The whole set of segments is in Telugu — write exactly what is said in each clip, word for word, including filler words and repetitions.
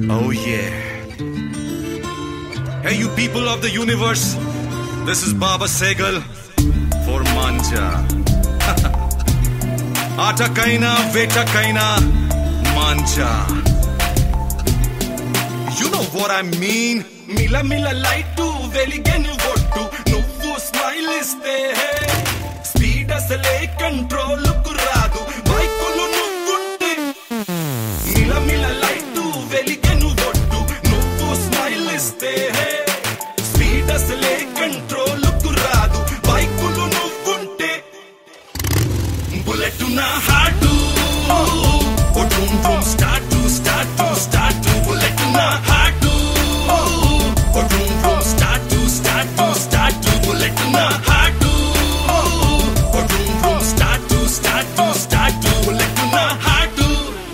Oh yeah. Hey you people of the universe, this is Baba Segal for Manja. Aata kaina, veta kaina, Manja. You know what I mean? Mila mila light to veligenu vottu, nuvvu smile iste speed asale control ku raadu, bikulu nuvvunte. Mila mila light to veligenu vottu, nuvvu smile iste speed asale control ku raadu, bikulu nuvvunte. Bullet na heart to oh boom boom start to start to start to bullet na heart to oh boom boom start to start to start to bullet na heart to oh boom boom start to start to start to bullet na heart to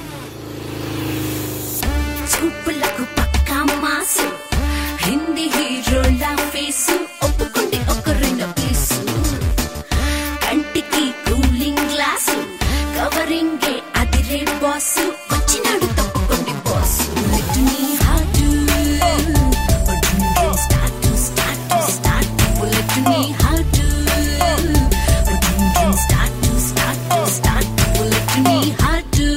చూపులకు పక్కా మాసు హిందీ హీరోల ఫేసు ఒప్పుకుంటే ఒక రెండు పీసు కంటికి కూలింగ్ గ్లాసు కవరింగే అదిరే బాసు వచ్చినాడు తప్పుకోండి బాసు నీ heart start start start bullet నీ heart start start start bullet నీ హాటు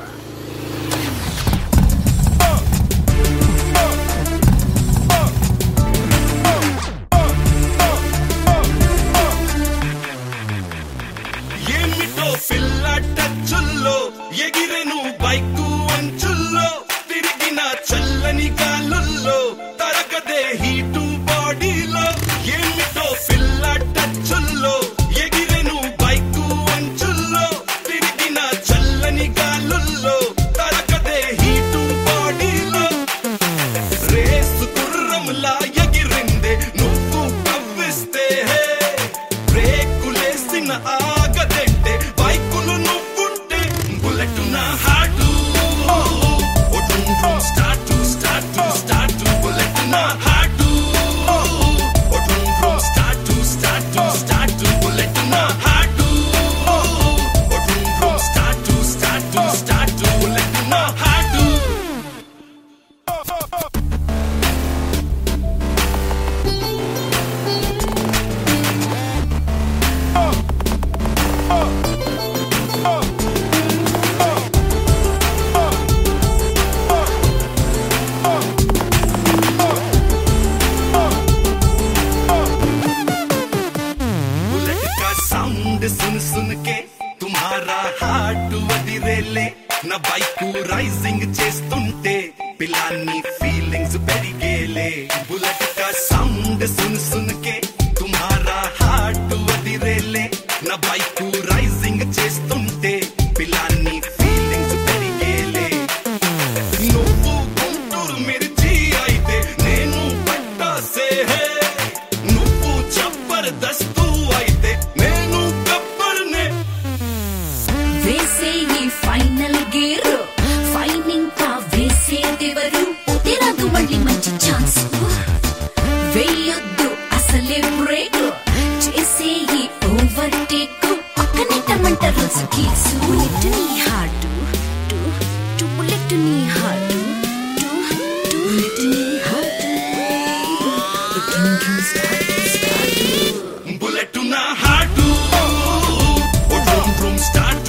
ఏమిటో పిల్ల టచ్చుల్లో ఎగిరెను బైకు అంచుల్లో తిరిగిన చల్లని గాలుల్లో తరగదే హీటు బాడీలో. ఏమిటో పిల్ల టచ్చుల్లో ఎగిరెను బైకు అంచుల్లో తిరిగిన చల్లని గాలుల్లో తరగదే హీటు బాడీలో. రేసు గుర్రంలా ఎగిరిందే నువ్వు కవ్విస్తే బ్రేకులేసిన ఆగదంటే బైకులు నువ్వుంటే బుల్లెట్ నా heart start start start bullet నా heart start start start bullet నా heart start start start bullet నా హాటు. बुलेट का साउंड सुन सुन के तुम्हारा हार्ट వదిరేలే నా బైక్ రైజింగ్ చేస్తుంటే పిలాని ఫీలింగ్స్ పెరిగేలే. बुलेट का साउंड सुन सुन के तुम्हारा हार्ट వదిరేలే నా బైక్ రైజింగ్ చేస్తుంటే పిలాని ఫీలింగ్స్ పెరిగేలే. నువ్వు గుంటూరు మిర్చి అయితే నేను పట్టాసే నువ్వు జబర్దస్తు అయితే నేను గబ్బర్నే. వేసే ఈ ఫైనల్ గేర్ ఫైన్ ఇంకా వేసేదెవరు తిరదు మళ్ళీ మంచి ఛాన్స్ వేయొద్దు అసలే బ్రేక్ చేసే ఈ ఓవర్టేక్ పక్కనే టమంట రోజు గీసు బుల్లెట్ నీ హార్ట్ టు టు బుల్లెట్ నీ హార్ట్ టు టు బుల్లెట్ నీ హార్ట్ బుల్లెట్ నా హాటు స్టార్ట్